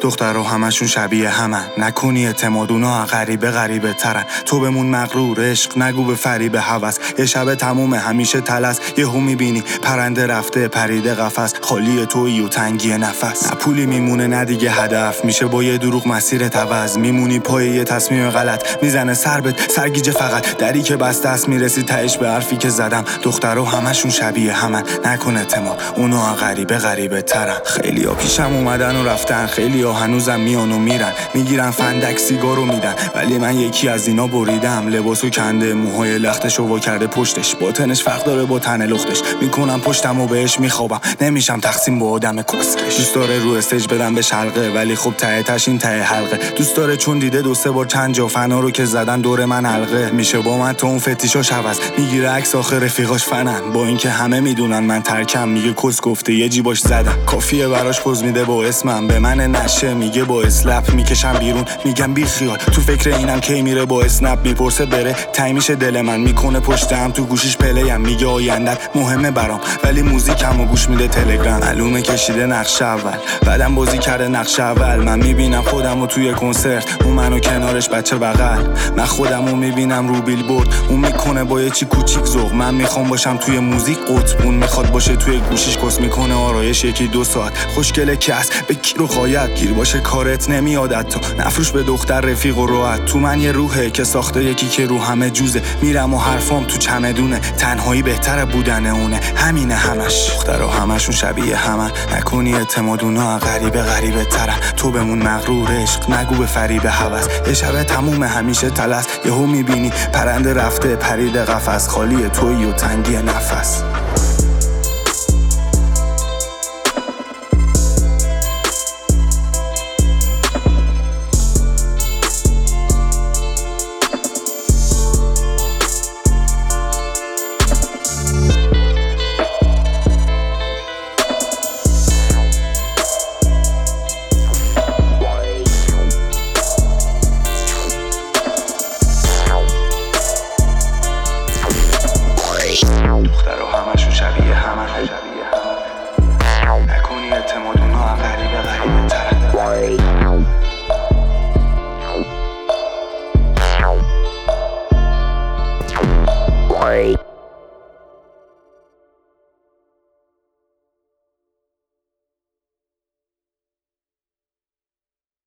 دخترها همشون شبیه همن، نکنی اعتماد اونا غریبه ترن. تو بمون مغرور عشق نگو به فریب هوس، یه شب تمومه همیشه تلس، یهو میبینی پرنده رفته پریده قفس، خالی تویی و تنگی نفس. نه پولی میمونه نه دیگه هدف، میشه با یه دروغ مسیرت عوض، میمونی پای یه تصمیم غلط، میزنه سربت سرگیجه فقط، دری که بسته است میرسی تهش به حرفی که زدم. دخترها همشون شبیه همن، نکن اعتماد اونا غریبه ترن. خیلیا پیشم اومدن و رفتن، خیلیا هنوزم میان و میرن، میگیرن فندک سیگارو میدن، ولی من یکی از اینا بریدم. لباسو کنده موهای لختشو وا کرده پشتش، باطنش فرق داره با تن لختش، میکنم پشتمو بهش میخوابم، نمیشم تقسیم با آدم کسکش. دوست داره رو استیج بدم به شلقه، ولی خب ته تش این ته حلقه. دوست داره چون دیده دو سه بار چند جا فنا رو که زدن دور من حلقه. میشه با من تو اون فتیشاش عوض، میگیره عکس آخر رفیقاش فنن، با اینکه همه میدونن من ترکم، میگه کس گفته یه جیباش زدم. کافیه براش پوز میده با اسمم، به من نشه میگه با اسلپ، میکشم بیرون میگم بی خیال، تو فکر اینم کی میره با اسنپ، میپرسه بره تای میشه دل من، میکنه پشتم تو گوشیش پلیم، میگه آیندت مهمه برام ولی موزیکمو گوش میده تلگرام. معلومه کشیده نقش اول، بعدم بازی کرده نقش اول. من میبینم خودمو توی کنسرت، اون منو کنارش بچه بغل، من خودمو میبینم رو بیلبورد، اون میکنه با یه چی کوچیک ذوق. من میخوام باشم توی موزیک قطب، اون میخواد باشه توی گوشیش کس میکنه آرایش یکی دو ساعت. خوشگله کس به کی رو خواید گیر باشه کارت نمیادت، تو نفروش به دختر رفیق و راحت. تو من یه روحه که ساخته یکی که رو همه جوزه، میرم و حرفام تو چمدونه، تنهایی بهتره بودن اونه، همینه همش. دخترها همشون شبیه همن، نکنی اعتماد اونا غریبه ترن. تو بمون مغرور عشق نگو به فریب هوس، یه شب تمومه همیشه تلس، یهو میبینی پرنده رفته پریده قفس، خالی تویی و تنگی نفس.